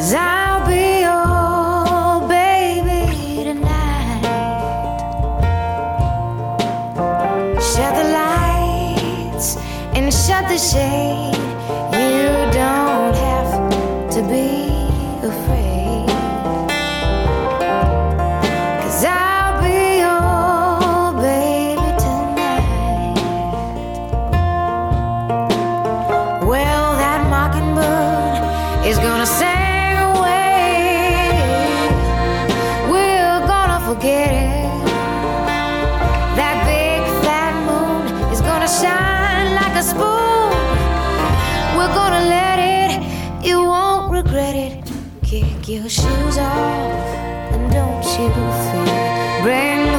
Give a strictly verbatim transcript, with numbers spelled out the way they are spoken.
I'll be your baby tonight. Shut the lights and shut the shade. You don't have to be afraid, 'cause I'll be your baby tonight. Well, that mockingbird is gonna sing away. We're gonna forget it. That big fat moon is gonna shine like a spoon. We're gonna let it, you won't regret it. Kick your shoes off and don't you fear. Bring